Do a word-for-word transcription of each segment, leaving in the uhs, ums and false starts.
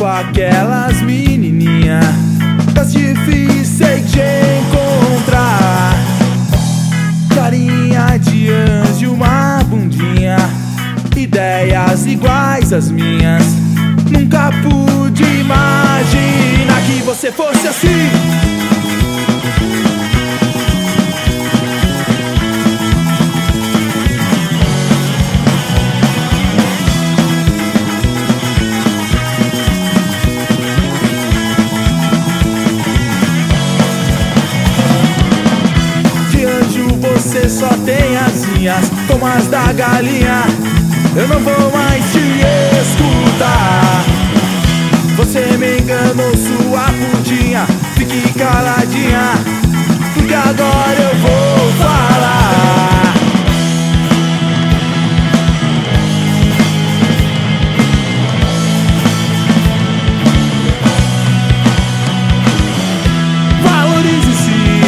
com aquelas menininhas das difíceis de encontrar. Carinha de anjo e uma bundinha, ideias iguais às minhas. Nunca pude imaginar que você fosse assim. Você só tem asinhas como as da galinha. Eu não vou mais te escutar. Você me enganou, sua putinha. Fique caladinha, porque agora eu vou falar. Valorize-se,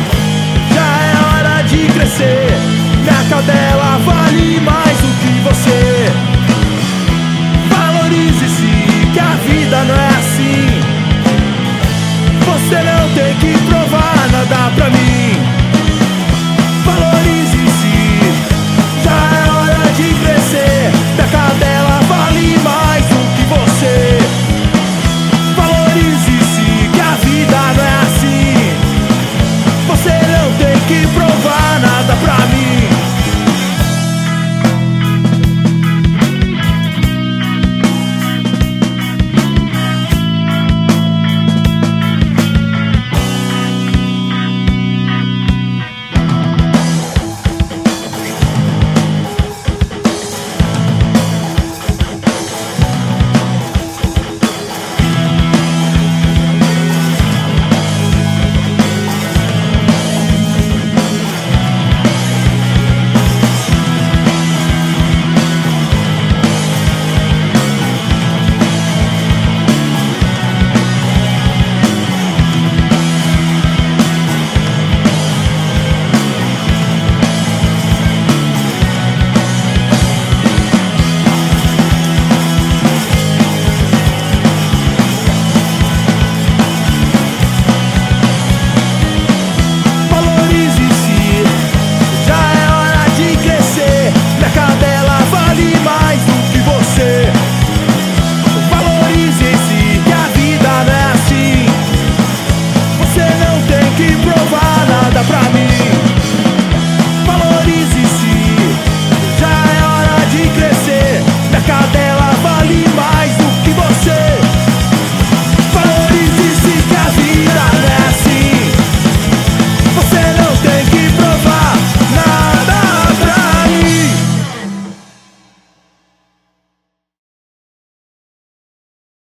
minha cadela vale mais do que você. Valorize-se, que a vida não é assim. Você não tem que provar nada pra mim. Valorize-se, já é hora de crescer. Minha cadela vale mais do que você. Valorize-se, que a vida não é assim. Você não tem que provar nada pra mim. Keep